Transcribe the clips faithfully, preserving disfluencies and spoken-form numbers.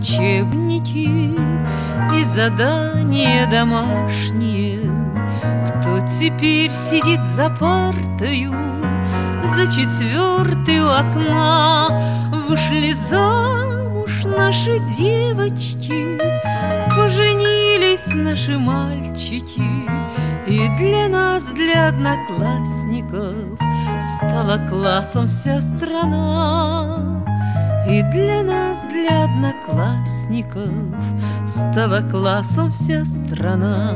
учебники и задания домашние. Кто теперь сидит за партою, за четвертой у окна? Вышли замуж наши девочки, поженились наши мальчики, и для нас, для одноклассников, стала классом вся страна. И для нас, для одноклассников, стала классом вся страна.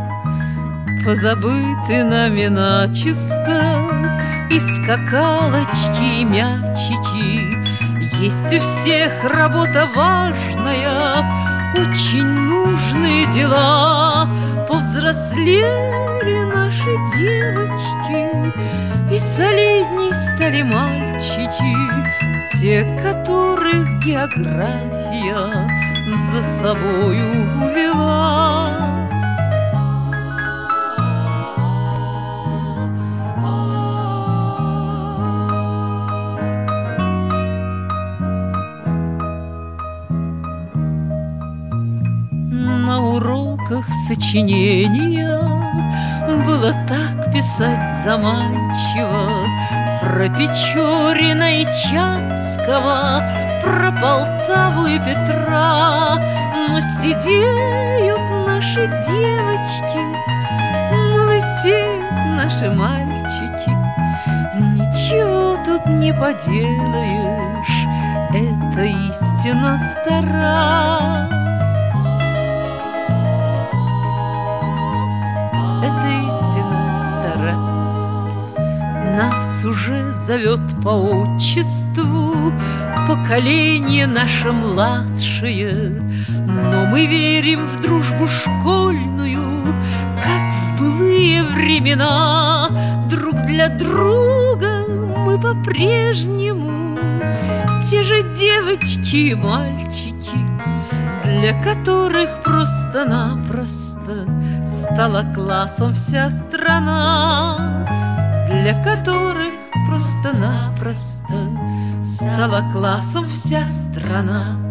Позабыты нами начисто и скакалочки, и мячики. Есть у всех работа важная, очень нужные дела. Повзрослели наши девочки, и солидней стали мальчики, те, которых география за собою увела. На уроках сочинения было так писать заманчиво про Печорина и Чацкого, про Полтаву и Петра. Но сидеют наши девочки, но лысеют наши мальчики. Ничего тут не поделаешь, это истина стара. Нас уже зовет по отчеству поколение наше младшее, но мы верим в дружбу школьную, как в былые времена. Друг для друга мы по-прежнему те же девочки и мальчики, для которых просто-напросто стала классом вся страна. Для которых просто-напросто стала классом вся страна.